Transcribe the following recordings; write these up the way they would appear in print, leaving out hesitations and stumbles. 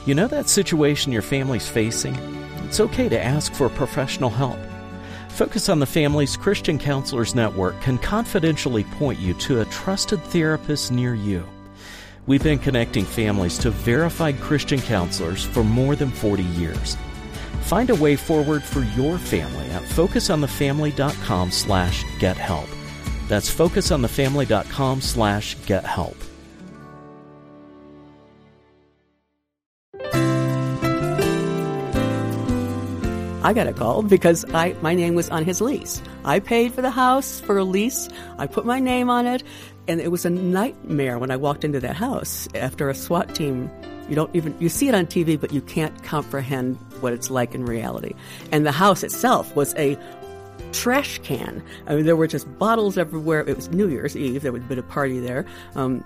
You know that situation your family's facing? It's okay to ask for professional help. Focus on the Family's Christian Counselors Network can confidentially point you to a trusted therapist near you. We've been connecting families to verified Christian counselors for more than 40 years. Find a way forward for your family at focusonthefamily.com/gethelp. That's focusonthefamily.com/gethelp. I got a call because my name was on his lease. I paid for the house for a lease. I put my name on it, and it was a nightmare when I walked into that house after a SWAT team. You see it on TV, but you can't comprehend what it's like in reality. And the house itself was a trash can. I mean, there were just bottles everywhere. It was New Year's Eve. There had been a party there. I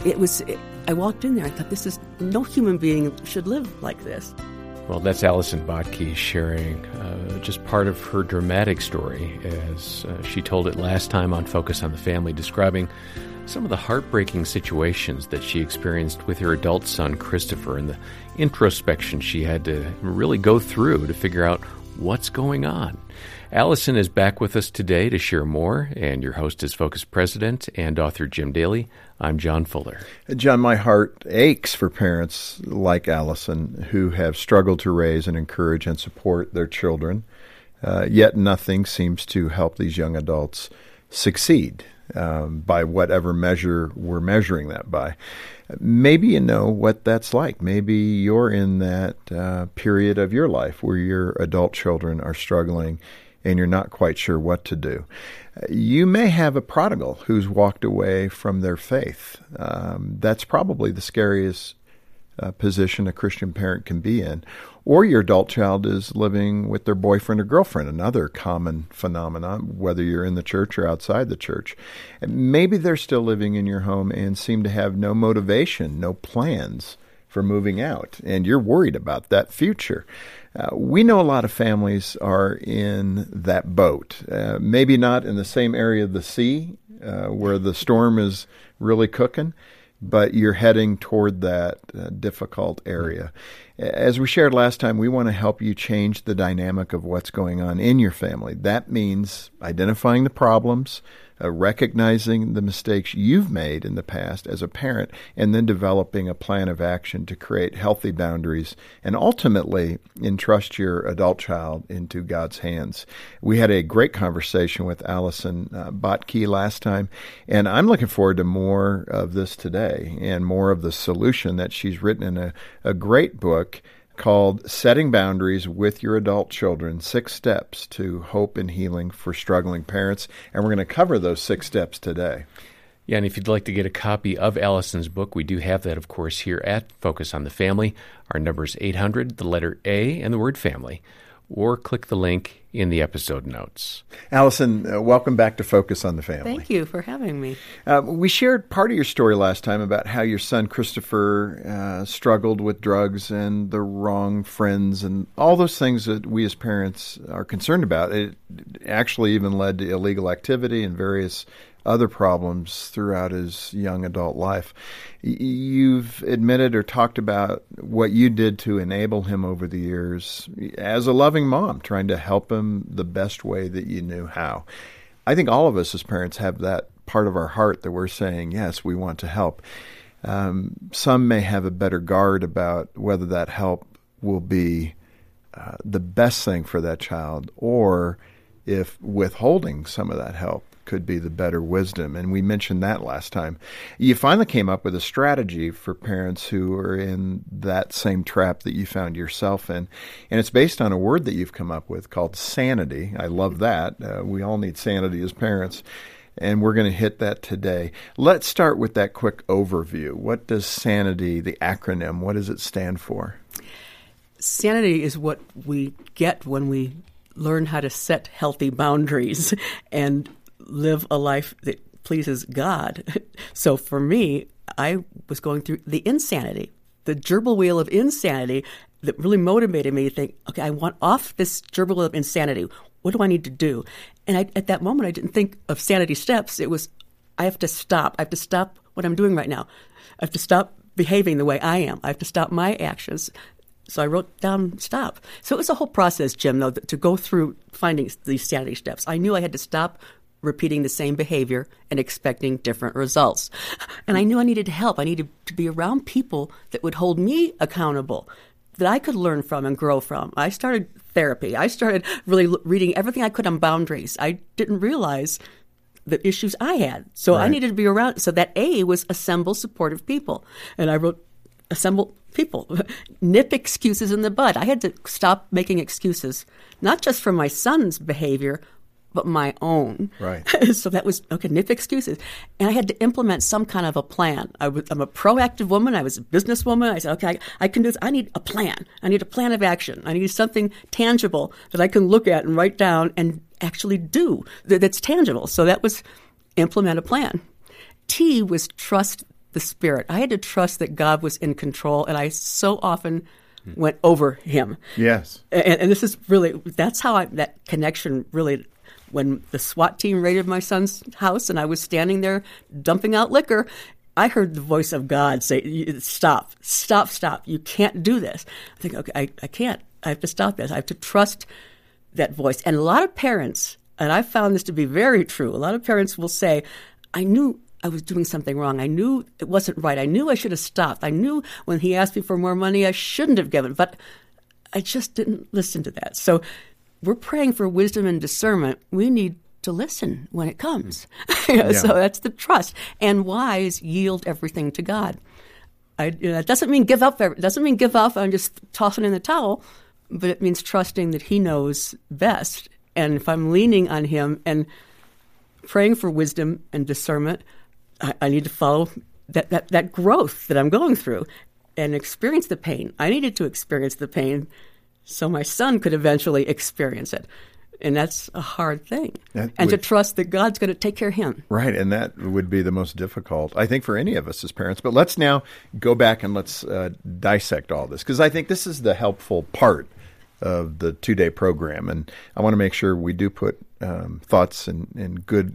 walked in there. I thought, no human being should live like this. Well, that's Allison Bottke sharing just part of her dramatic story as she told it last time on Focus on the Family, describing some of the heartbreaking situations that she experienced with her adult son, Christopher, and the introspection she had to really go through to figure out what's going on. Allison is back with us today to share more, and your host is Focus President and author Jim Daly. I'm John Fuller. John, my heart aches for parents like Allison who have struggled to raise and encourage and support their children, yet nothing seems to help these young adults succeed by whatever measure we're measuring that by. Maybe you know what that's like. Maybe you're in that period of your life where your adult children are struggling and you're not quite sure what to do. You may have a prodigal who's walked away from their faith. That's probably the scariest position a Christian parent can be in. Or your adult child is living with their boyfriend or girlfriend, another common phenomenon, whether you're in the church or outside the church. Maybe they're still living in your home and seem to have no motivation, no plans for moving out, and you're worried about that future. We know a lot of families are in that boat, maybe not in the same area of the sea where the storm is really cooking, but you're heading toward that difficult area. As we shared last time, we want to help you change the dynamic of what's going on in your family. That means identifying the problems, recognizing the mistakes you've made in the past as a parent, and then developing a plan of action to create healthy boundaries and ultimately entrust your adult child into God's hands. We had a great conversation with Allison Bottke last time, and I'm looking forward to more of this today and more of the solution that she's written in a great book called Setting Boundaries with Your Adult Children, 6 Steps to Hope and Healing for Struggling Parents. And we're going to cover those 6 steps today. Yeah, and if you'd like to get a copy of Allison's book, we do have that, of course, here at Focus on the Family. Our number is 800, the letter A, and the word family. Or click the link in the episode notes. Allison, welcome back to Focus on the Family. Thank you for having me. We shared part of your story last time about how your son Christopher struggled with drugs and the wrong friends and all those things that we as parents are concerned about. It actually even led to illegal activity and various other problems throughout his young adult life. You've admitted or talked about what you did to enable him over the years as a loving mom, trying to help him the best way that you knew how. I think all of us as parents have that part of our heart that we're saying, yes, we want to help. Some may have a better guard about whether that help will be the best thing for that child, or if withholding some of that help could be the better wisdom. And we mentioned that last time. You finally came up with a strategy for parents who are in that same trap that you found yourself in. And it's based on a word that you've come up with called sanity. I love that. We all need sanity as parents. And we're going to hit that today. Let's start with that quick overview. What does sanity, the acronym, what does it stand for? Sanity is what we get when we learn how to set healthy boundaries and live a life that pleases God. So for me, I was going through the insanity, the gerbil wheel of insanity that really motivated me to think, okay, I want off this gerbil wheel of insanity. What do I need to do? And at that moment, I didn't think of sanity steps. It was, I have to stop. I have to stop what I'm doing right now. I have to stop behaving the way I am. I have to stop my actions. So I wrote down stop. So it was a whole process, Jim, though, to go through finding these sanity steps. I knew I had to stop repeating the same behavior and expecting different results. And I knew I needed help. I needed to be around people that would hold me accountable, that I could learn from and grow from. I started therapy. I started really reading everything I could on boundaries. I didn't realize the issues I had. So I needed to be around. So that A was assemble supportive people. And I wrote assemble people. Nip excuses in the bud. I had to stop making excuses, not just for my son's behavior, but my own. Right. So that was, okay, nip excuses. And I had to implement some kind of a plan. I'm a proactive woman. I was a businesswoman. I said, okay, I can do this. I need a plan. I need a plan of action. I need something tangible that I can look at and write down and actually do that's tangible. So that was implement a plan. T was trust the Spirit. I had to trust that God was in control, and I so often went over him. Yes. And this is really, that's how that connection really, when the SWAT team raided my son's house and I was standing there dumping out liquor, I heard the voice of God say, stop. You can't do this. I think, okay, I can't. I have to stop this. I have to trust that voice. And a lot of parents, and I found this to be very true, a lot of parents will say, I knew I was doing something wrong. I knew it wasn't right. I knew I should have stopped. I knew when he asked me for more money, I shouldn't have given, but I just didn't listen to that. So we're praying for wisdom and discernment. We need to listen when it comes. So that's the trust. And wise, yield everything to God. It doesn't mean give up. It doesn't mean give up and just tossing in the towel, but it means trusting that he knows best. And if I'm leaning on him and praying for wisdom and discernment, I need to follow that growth that I'm going through and experience the pain. I needed to experience the pain so my son could eventually experience it. And that's a hard thing. To trust that God's going to take care of him. Right, and that would be the most difficult, I think, for any of us as parents. But let's now go back and let's dissect all this, because I think this is the helpful part of the 2-day program. And I want to make sure we do put thoughts and good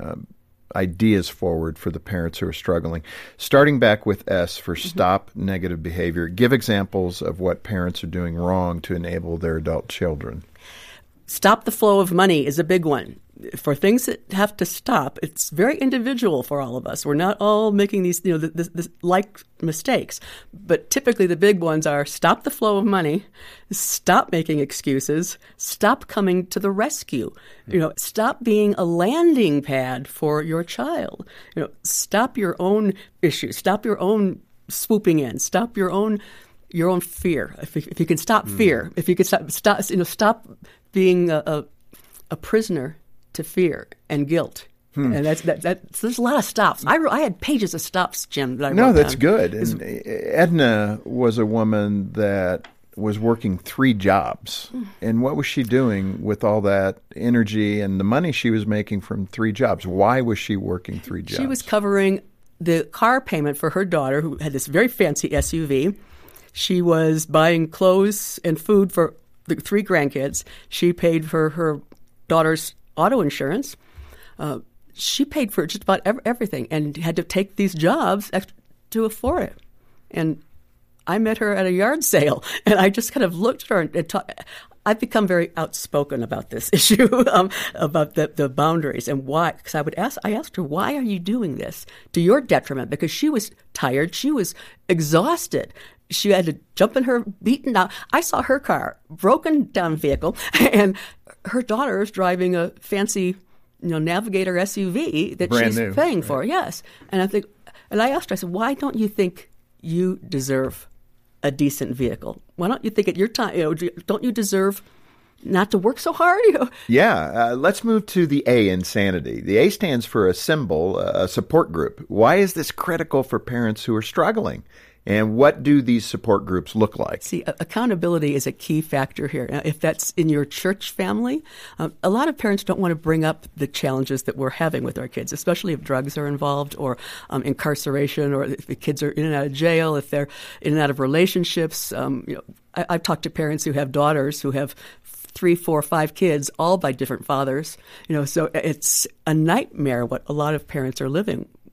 ideas forward for the parents who are struggling. Starting back with S for stop negative behavior, give examples of what parents are doing wrong to enable their adult children. Stop the flow of money is a big one. For things that have to stop, it's very individual for all of us. We're not all making these, this like mistakes. But typically the big ones are stop the flow of money, stop making excuses, stop coming to the rescue, stop being a landing pad for your child. Stop your own issues, stop your own swooping in, stop your own fear. If you can stop fear, if you can stop being a prisoner to fear and guilt. And that's there's a lot of stops. I had pages of stops, Jim, that I wrote down. That's good. And Edna was a woman that was working 3 jobs. And what was she doing with all that energy and the money she was making from 3 jobs? Why was she working 3 jobs? She was covering the car payment for her daughter, who had this very fancy SUV. She was buying clothes and food for the 3 grandkids. She paid for her daughter's auto insurance. She paid for just about everything and had to take these jobs to afford it. And I met her at a yard sale, and I just kind of looked at her and talked. I've become very outspoken about this issue, about the boundaries and why. Because I asked her, why are you doing this to your detriment? Because she was tired. She was exhausted. She had to jump in her beaten down. I saw her car, broken down vehicle, and her daughter is driving a fancy, Navigator SUV that Brand she's new, paying for. Yes, and I asked her. I said, "Why don't you think you deserve a decent vehicle? Why don't you think at your time, don't you deserve not to work so hard?" Yeah, let's move to the A in sanity. The A stands for a symbol, a support group. Why is this critical for parents who are struggling? And what do these support groups look like? See, accountability is a key factor here. Now, if that's in your church family, a lot of parents don't want to bring up the challenges that we're having with our kids, especially if drugs are involved or incarceration, or if the kids are in and out of jail, if they're in and out of relationships. I've talked to parents who have daughters who have 3, 4, 5 kids, all by different fathers. So it's a nightmare what a lot of parents are living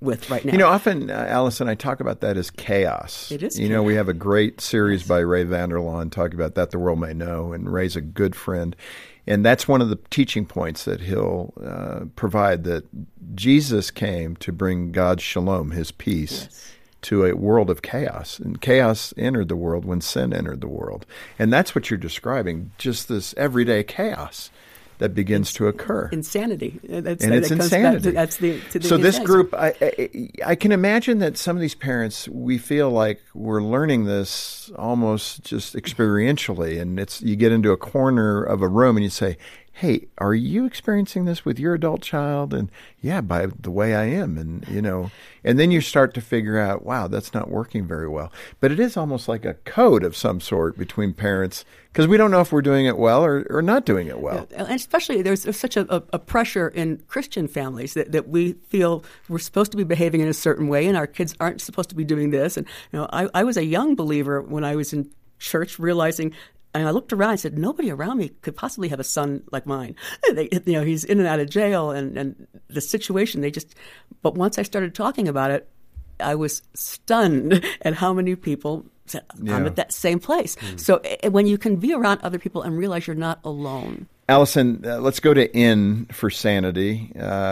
with right now. Often, Allison, I talk about that as chaos. It is. We have a great series by Ray Vander Laan talking about that the world may know, and Ray's a good friend. And that's one of the teaching points that he'll provide, that Jesus came to bring God's shalom, his peace, to a world of chaos. And chaos entered the world when sin entered the world. And that's what you're describing, just this everyday chaos that begins to occur. Insanity. It's insanity. That's the so this group, I can imagine that some of these parents, we feel like we're learning this almost just experientially, and you get into a corner of a room and you say, hey, are you experiencing this with your adult child? And yeah, by the way I am. And, and then you start to figure out, wow, that's not working very well. But it is almost like a code of some sort between parents, because we don't know if we're doing it well or not doing it well. And especially there's such a pressure in Christian families that we feel we're supposed to be behaving in a certain way and our kids aren't supposed to be doing this. And, I was a young believer when I was in church, realizing, and I looked around and said, nobody around me could possibly have a son like mine. He's in and out of jail, and the situation, but once I started talking about it, I was stunned at how many people said, I'm at that same place. So when you can be around other people and realize you're not alone. Allison, let's go to N for sanity.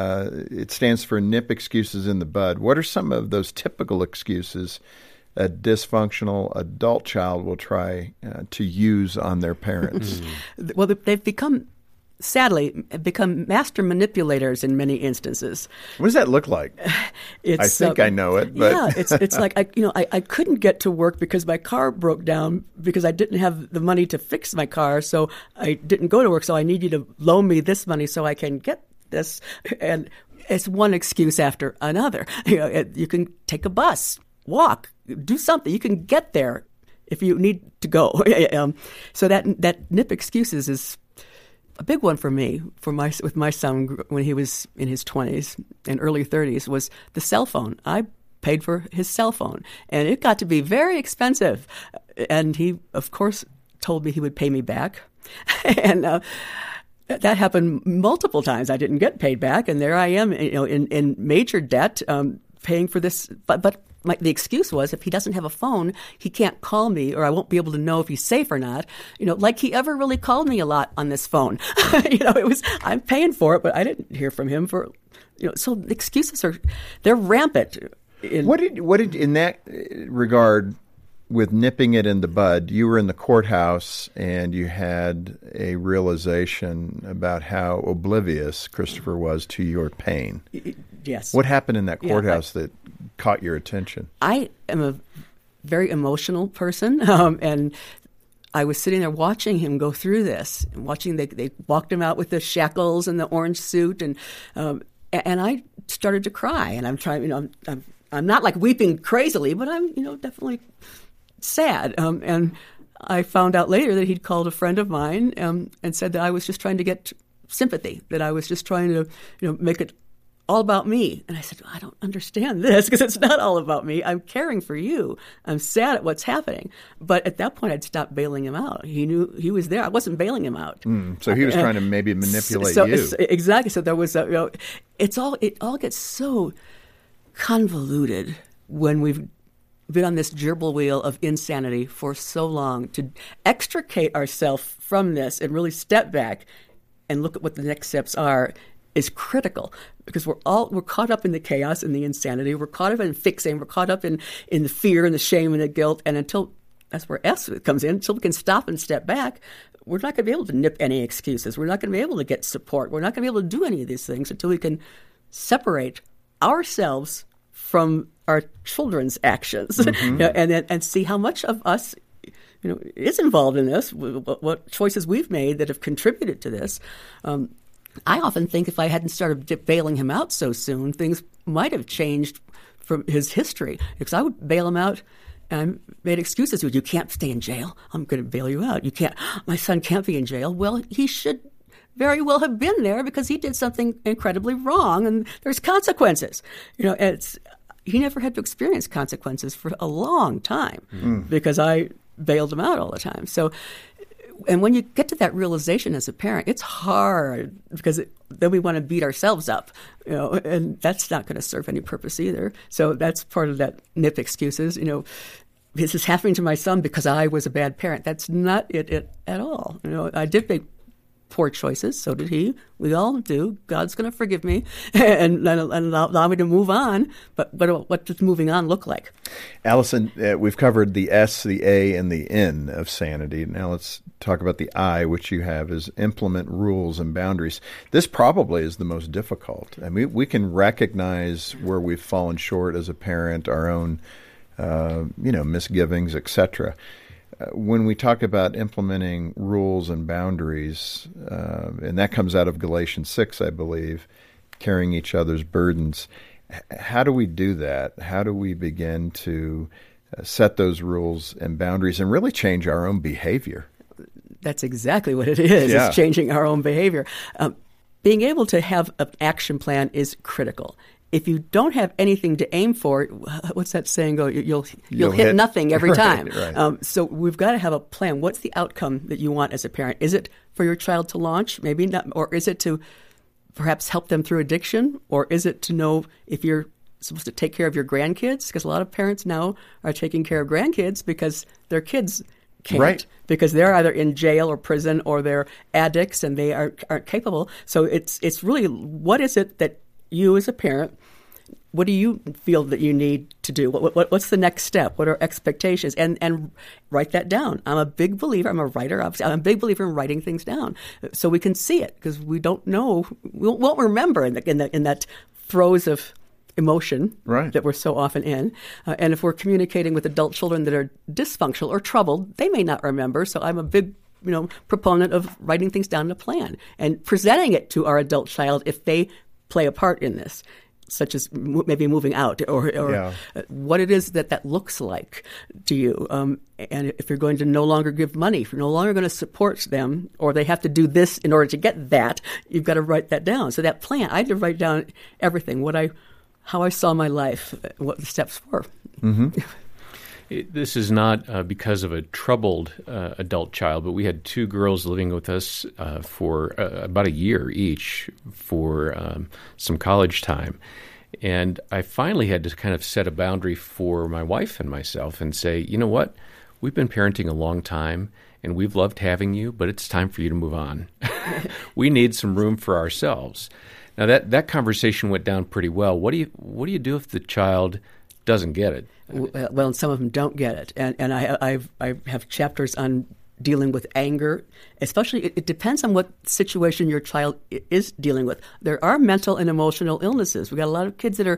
It stands for nip excuses in the bud. What are some of those typical excuses a dysfunctional adult child will try to use on their parents? Well, they've sadly become master manipulators in many instances. What does that look like? I think I know it. But yeah, it's like I couldn't get to work because my car broke down because I didn't have the money to fix my car, so I didn't go to work. So I need you to loan me this money so I can get this. And it's one excuse after another. You can take a bus, walk, do something. You can get there if you need to go. So that nip excuses is a big one for me, with my son when he was in his 20s and early 30s, was the cell phone. I paid for his cell phone, and it got to be very expensive. And he, of course, told me he would pay me back. And that happened multiple times. I didn't get paid back, and there I am, in major debt, paying for this. But the excuse was, if he doesn't have a phone, he can't call me, or I won't be able to know if he's safe or not. Like he ever really called me a lot on this phone. I'm paying for it, but I didn't hear from him for, so the excuses they're rampant. What did in that regard, with nipping it in the bud, you were in the courthouse and you had a realization about how oblivious Christopher was to your pain. Yes. What happened in that courthouse that caught your attention? I am a very emotional person, and I was sitting there watching him go through this, and watching they walked him out with the shackles and the orange suit, and I started to cry, and I'm trying, I'm not like weeping crazily, but I'm definitely sad, and I found out later that he'd called a friend of mine and said that I was just trying to get sympathy, that I was just trying to make it all about me. And I said, I don't understand this, because it's not all about me. I'm caring for you. I'm sad at what's happening. But at that point, I'd stopped bailing him out. He knew he was there. I wasn't bailing him out. So he was trying to maybe manipulate you. Exactly. So there was it all gets so convoluted when we've been on this gerbil wheel of insanity for so long. To extricate ourselves from this and really step back and look at what the next steps are is critical, because we're caught up in the chaos and the insanity. We're caught up in fixing. We're caught up in the fear and the shame and the guilt. And until that's where S comes in, until we can stop and step back, we're not going to be able to nip any excuses. We're not going to be able to get support. We're not going to be able to do any of these things until we can separate ourselves from our children's actions, and see how much of us is involved in this, what choices we've made that have contributed to this. I often think if I hadn't started bailing him out so soon, things might have changed from his history. Because I would bail him out and I made excuses. You can't stay in jail. I'm going to bail you out. You can't. My son can't be in jail. Well, he should very well have been there because he did something incredibly wrong, and there's consequences. He never had to experience consequences for a long time because I bailed him out all the time. So And when you get to that realization as a parent, it's hard because then we want to beat ourselves up, and that's not going to serve any purpose either. So that's part of that nip excuses, this is happening to my son because I was a bad parent. That's not it at all. I did make poor choices. So did he. We all do. God's going to forgive me and allow me to move on. But what does moving on look like? Allison, we've covered the S, the A, and the N of sanity. Now let's talk about the I, which you have is implement rules and boundaries. This probably is the most difficult. I mean, we can recognize where we've fallen short as a parent, our own misgivings, etc. When we talk about implementing rules and boundaries, and that comes out of Galatians 6, I believe, carrying each other's burdens, how do we do that? How do we begin to set those rules and boundaries and really change our own behavior? That's exactly what it is. Yeah. It's changing our own behavior. Being able to have an action plan is critical. If you don't have anything to aim for, what's that saying go? You'll hit nothing every time. Right. So we've got to have a plan. What's the outcome that you want as a parent? Is it for your child to launch? Maybe not. Or is it to perhaps help them through addiction? Or is it to know if you're supposed to take care of your grandkids? Because a lot of parents now are taking care of grandkids because their kids can't. Right. Because they're either in jail or prison or they're addicts and they aren't capable. So it's really, what is it that you as a parent, what do you feel that you need to do? What's the next step? What are expectations? And write that down. I'm a big believer. I'm a writer. Obviously, I'm a big believer in writing things down so we can see it because we don't know. We won't remember in that throes of emotion that we're so often in. And if we're communicating with adult children that are dysfunctional or troubled, they may not remember. So I'm a big proponent of writing things down in a plan and presenting it to our adult child if they play a part in this, such as maybe moving out or what it is that looks like to you. And if you're going to no longer give money, if you're no longer going to support them, or they have to do this in order to get that, you've got to write that down. So that plan, I had to write down everything, how I saw my life, what the steps were. Mm-hmm. This is not because of a troubled adult child, but we had two girls living with us for about a year each for some college time. And I finally had to kind of set a boundary for my wife and myself and say, you know what, we've been parenting a long time and we've loved having you, but it's time for you to move on. We need some room for ourselves. Now that conversation went down pretty well. What do you do if the child doesn't get it? Well, and some of them don't get it. And I have chapters on dealing with anger, especially it depends on what situation your child is dealing with. There are mental and emotional illnesses. We've got a lot of kids that are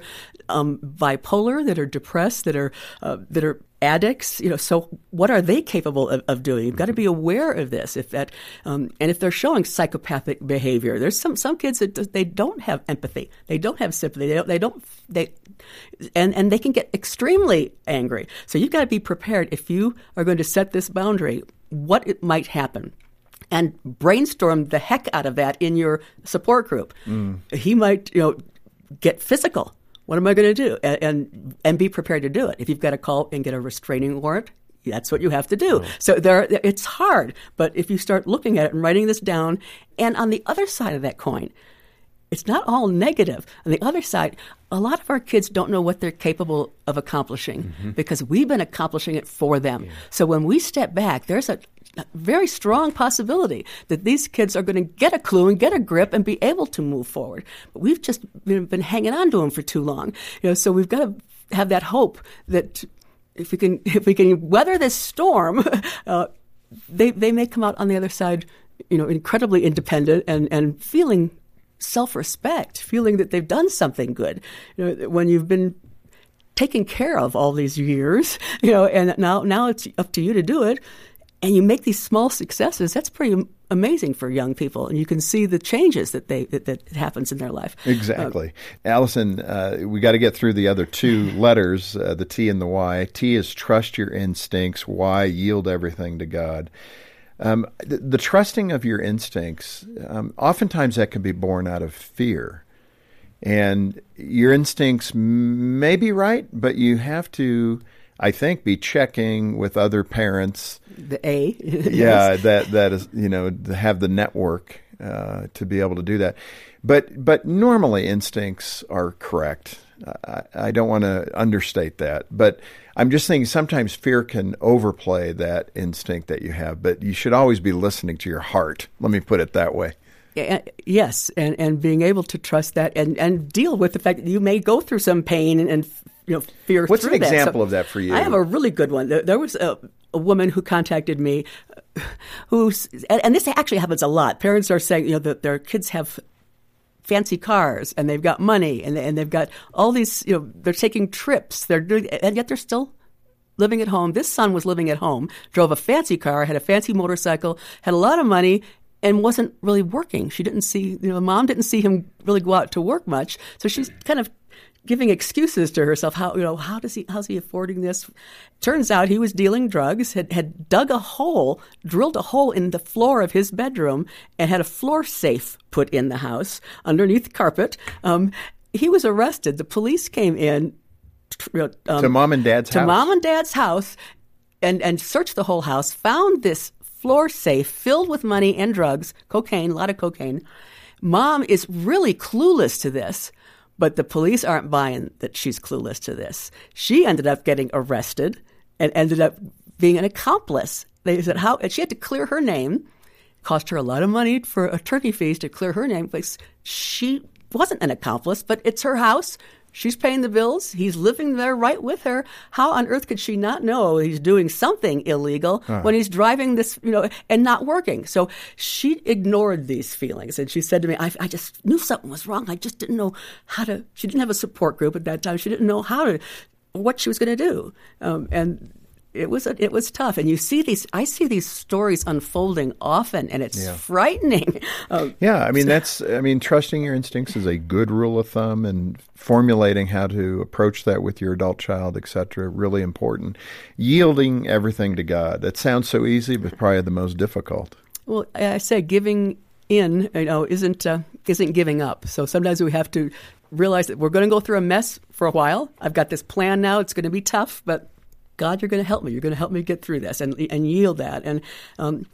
bipolar, that are depressed, that are addicts. So what are they capable of doing? You've got to be aware of this. And if they're showing psychopathic behavior, there's some kids that they don't have empathy, they don't have sympathy, and they can get extremely angry. So you've got to be prepared if you are going to set this boundary, what it might happen. And brainstorm the heck out of that in your support group. He might, get physical. What am I going to do? And be prepared to do it. If you've got to call and get a restraining warrant, that's what you have to do. So it's hard. But if you start looking at it and writing this down, and on the other side of that coin, it's not all negative. On the other side, a lot of our kids don't know what they're capable of accomplishing because we've been accomplishing it for them. Yeah. So when we step back, there's a very strong possibility that these kids are going to get a clue and get a grip and be able to move forward. But we've just been hanging on to them for too long. So we've got to have that hope that if we can weather this storm, they may come out on the other side, incredibly independent and feeling self-respect, feeling that they've done something good. When you've been taken care of all these years, and now it's up to you to do it, and you make these small successes, that's pretty amazing for young people, and you can see the changes that happens in their life. Exactly. Allison, we got to get through the other two letters, the T and the Y. T is trust your instincts. Y, yield everything to God. The trusting of your instincts, oftentimes that can be born out of fear. And your instincts may be right, but you have to I think, be checking with other parents. The A. Yeah, that is, to have the network to be able to do that. But normally instincts are correct. I don't want to understate that, but I'm just thinking sometimes fear can overplay that instinct that you have, but you should always be listening to your heart. Let me put it that way. Yes, and being able to trust that and deal with the fact that you may go through some pain and fear. What's through an that. example of that for you? I have a really good one. There was a woman who contacted me, and this actually happens a lot. Parents are saying that their kids have fancy cars and they've got money and they've got all these, they're taking trips, and yet they're still living at home. This son was living at home, drove a fancy car, had a fancy motorcycle, had a lot of money, and wasn't really working. She didn't see, mom didn't see him really go out to work much. So she's kind of giving excuses to herself. How's he affording this? Turns out he was dealing drugs, had drilled a hole in the floor of his bedroom and had a floor safe put in the house underneath carpet. He was arrested. The police came in to mom and dad's house. To mom and dad's house and searched the whole house, found this floor safe filled with money and drugs, cocaine, a lot of cocaine. Mom is really clueless to this. But the police aren't buying that she's clueless to this. She ended up getting arrested and ended up being an accomplice. They said she had to clear her name. Cost her a lot of money for attorney fees to clear her name because she wasn't an accomplice, but it's her house. She's paying the bills. He's living there right with her. How on earth could she not know he's doing something illegal when he's driving this, and not working? So she ignored these feelings. And she said to me, I just knew something was wrong. I just didn't know she didn't have a support group at that time. She didn't know what she was going to do. And it was tough. And I see these stories unfolding often, and it's frightening. Trusting your instincts is a good rule of thumb, and formulating how to approach that with your adult child, etc., really important. Yielding everything to God. That sounds so easy, but probably the most difficult. Well, I say giving in, isn't giving up. So sometimes we have to realize that we're going to go through a mess for a while. I've got this plan now. It's going to be tough, but God, you're going to help me. You're going to help me get through this and yield that. And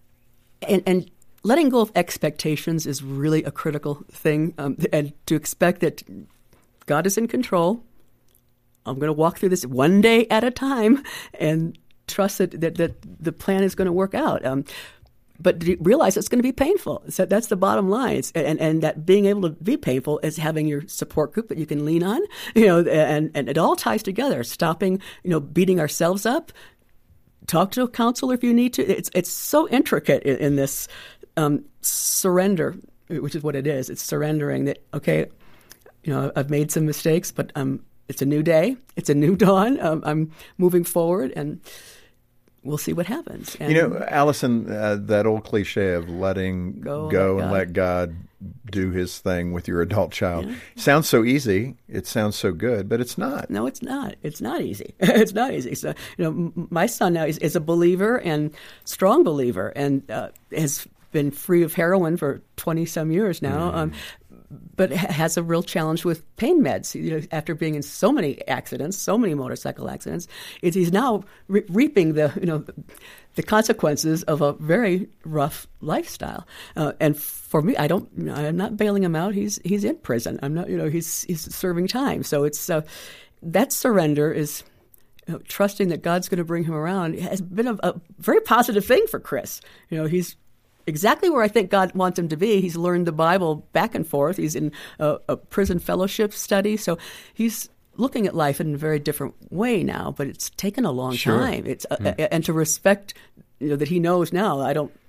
letting go of expectations is really a critical thing. And to expect that God is in control. I'm going to walk through this one day at a time and trust that the plan is going to work out. But realize it's going to be painful. So that's the bottom line. And that being able to be painful is having your support group that you can lean on, and it all ties together. Stopping, beating ourselves up. Talk to a counselor if you need to. It's so intricate in this surrender, which is what it is. It's surrendering that, okay, I've made some mistakes, but it's a new day. It's a new dawn. I'm moving forward, and we'll see what happens. And Allison, that old cliche of letting go and let God do his thing with your adult child sounds so easy. It sounds so good, but it's not. No, it's not. It's not easy. It's not easy. So, my son now is a believer and strong believer, and has been free of heroin for 20-some years now. But has a real challenge with pain meds. After being in so many accidents, so many motorcycle accidents, he's now reaping the consequences of a very rough lifestyle. And for me, I'm not bailing him out. He's in prison. I'm not. He's serving time. So it's that surrender is. Trusting that God's going to bring him around has been a very positive thing for Chris. He's exactly where I think God wants him to be. He's learned the Bible back and forth. He's in a prison fellowship study. So he's looking at life in a very different way now, but it's taken a long time. It's and to respect that he knows now,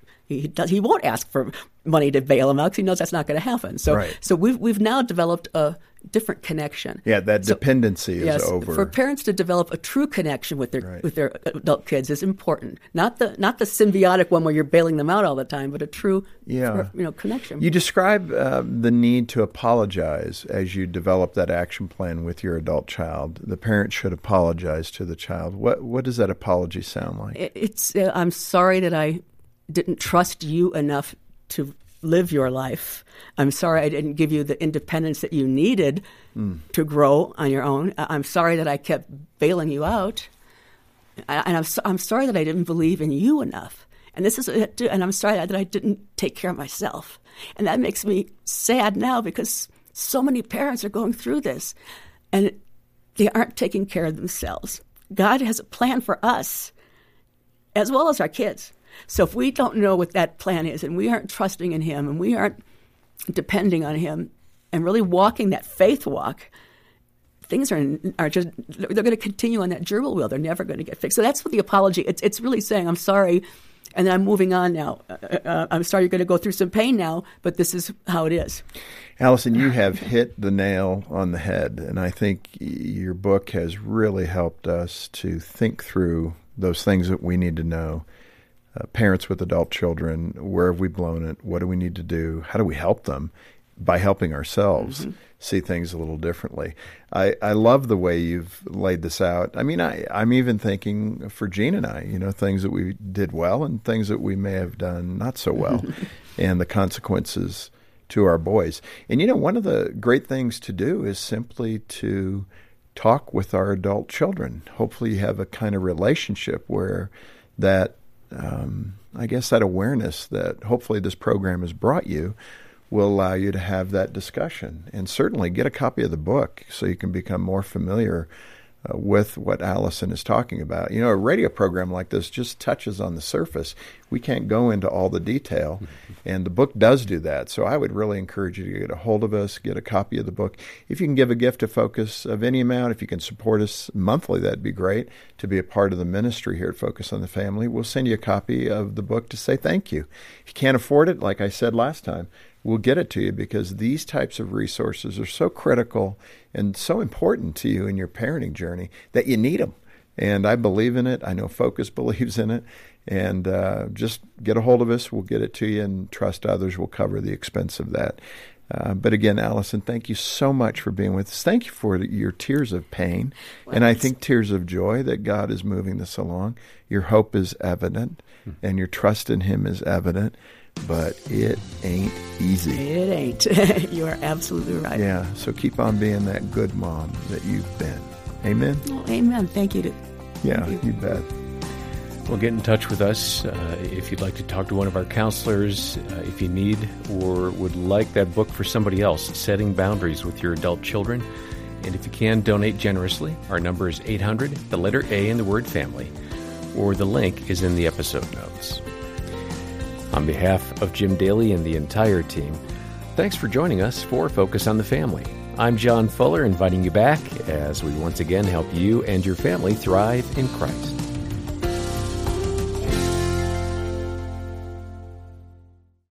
he won't ask for money to bail him out because he knows that's not going to happen. So so we've now developed a different connection. Yeah, that dependency is over. For parents to develop a true connection with their adult kids is important. Not the symbiotic one where you're bailing them out all the time, but a true connection. You describe the need to apologize as you develop that action plan with your adult child. The parent should apologize to the child. What does that apology sound like? It's I'm sorry that I didn't trust you enough to live your life. I'm sorry I didn't give you the independence that you needed to grow on your own. I'm sorry that I kept bailing you out. And I'm sorry that I didn't believe in you enough. And I'm sorry that I didn't take care of myself. And that makes me sad now because so many parents are going through this and they aren't taking care of themselves. God has a plan for us as well as our kids. So if we don't know what that plan is and we aren't trusting in him and we aren't depending on him and really walking that faith walk, things are just, they're going to continue on that gerbil wheel. They're never going to get fixed. So that's what the apology, it's really saying, I'm sorry, and then I'm moving on now. I'm sorry you're going to go through some pain now, but this is how it is. Allison, you have hit the nail on the head, and I think your book has really helped us to think through those things that we need to know. Parents with adult children, where have we blown it? What do we need to do? How do we help them? By helping ourselves see things a little differently. I love the way you've laid this out. I mean, I'm even thinking for Jean and I, things that we did well and things that we may have done not so well and the consequences to our boys. And, one of the great things to do is simply to talk with our adult children. Hopefully you have a kind of relationship where that, I guess that awareness that hopefully this program has brought you will allow you to have that discussion. And certainly get a copy of the book so you can become more familiar with what Allison is talking about. A radio program like this just touches on the surface. We can't go into all the detail, and the book does do that. So I would really encourage you to get a hold of us, get a copy of the book. If you can give a gift to Focus of any amount, if you can support us monthly, that'd be great to be a part of the ministry here at Focus on the Family. We'll send you a copy of the book to say thank you. If you can't afford it, like I said last time, we'll get it to you because these types of resources are so critical and so important to you in your parenting journey that you need them. And I believe in it. I know Focus believes in it. And just get a hold of us. We'll get it to you, and trust others will cover the expense of that. But again, Allison, thank you so much for being with us. Thank you for your tears of pain, and I think tears of joy that God is moving this along. Your hope is evident, and your trust in him is evident. But it ain't easy. It ain't. You are absolutely right. Yeah, so keep on being that good mom that you've been. Amen? Oh, amen. Thank you. You bet. Well, get in touch with us if you'd like to talk to one of our counselors, if you need or would like that book for somebody else, Setting Boundaries with Your Adult Children. And if you can, donate generously. Our number is 800, the letter A in the word family, or the link is in the episode notes. On behalf of Jim Daly and the entire team, thanks for joining us for Focus on the Family. I'm John Fuller, inviting you back as we once again help you and your family thrive in Christ.